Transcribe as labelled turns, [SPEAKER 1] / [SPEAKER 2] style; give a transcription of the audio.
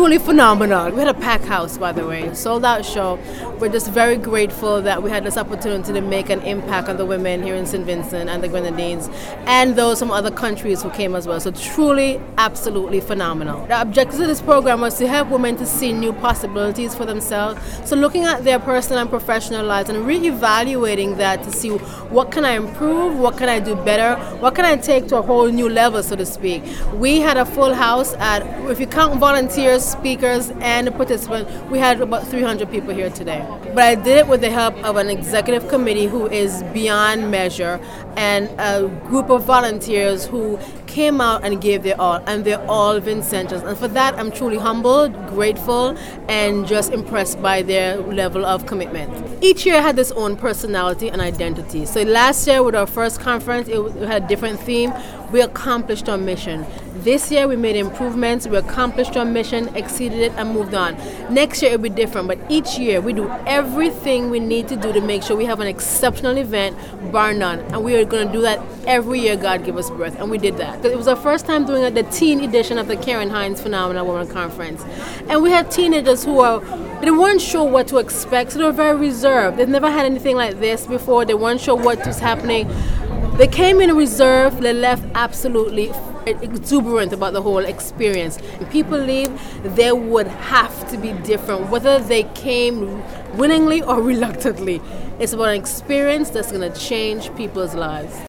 [SPEAKER 1] truly phenomenal. We had a packed house, by the way, sold out show. We're just very grateful that we had this opportunity to make an impact on the women here in St. Vincent and the Grenadines and those from other countries who came as well. So truly, absolutely phenomenal. The objective of this program was to help women to see new possibilities for themselves. So looking at their personal and professional lives and re-evaluating that to see what can I improve, what can I do better, what can I take to a whole new level, so to speak. We had a full house at, if you count volunteers, speakers, and the participants, we had about 300 people here today. But I did it with the help of an executive committee who is beyond measure and a group of volunteers who came out and gave their all, and they're all Vincentians. And for that, I'm truly humbled, grateful, and just impressed by their level of commitment. Each year had its own personality and identity. So last year with our first conference, it had a different theme. We accomplished our mission. This year we made improvements, we accomplished our mission, exceeded it, and moved on. Next year it'll be different, but each year we do everything we need to do to make sure we have an exceptional event, bar none. And we are going to do that every year God give us birth, and we did that. It was our first time doing the teen edition of the Karen Hines Phenomenal Women Conference. And we had teenagers who they weren't sure what to expect, so they were very reserved. They've never had anything like this before. They weren't sure what was happening. They came in reserved, they left absolutely exuberant about the whole experience. When people leave, they would have to be different, whether they came willingly or reluctantly. It's about an experience that's going to change people's lives.